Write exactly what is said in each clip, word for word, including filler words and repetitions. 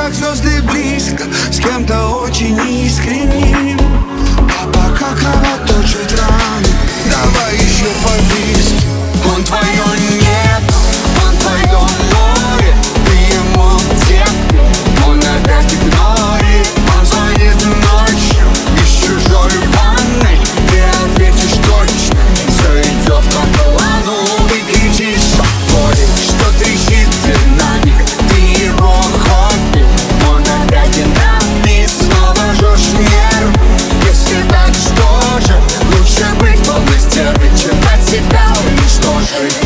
как звезды близко, с кем-то очень искренним. А пока кровоточит раны, давай еще по-близки. Он твое небо, он твое море, ты ему тепло, он опять игнорит. Он звонит ночью из чужой ванной, ты ответишь точно, все идет по плану. Выключишь поле, что трещит динамик, ты его хобби, он опять динамит. Снова жжешь нервы, если так, что же лучше быть полной стервой, чем от себя уничтожить.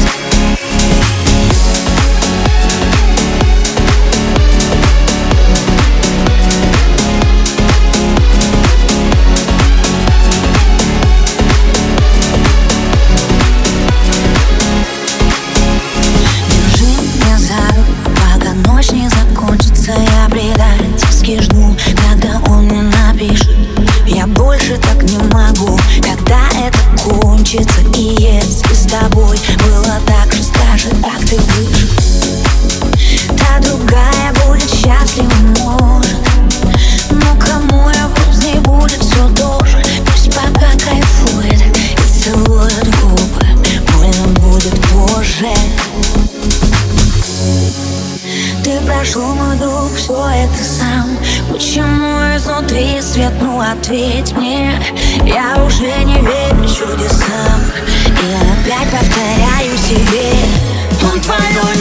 Я предательски жду, когда он мне напишет. Я больше так не могу, когда это кончится. И если с тобой было так же, скажи, как ты выжил. Та другая будет счастлива, может, но кому я вкус не будет все тоже. Пусть пока кайфует и целует губы, больно будет позже. Ты прошел, мой друг, все это сам. Почему изнутри свет, ну ответь мне. Я уже не верю чудесам и опять повторяю себе: он твое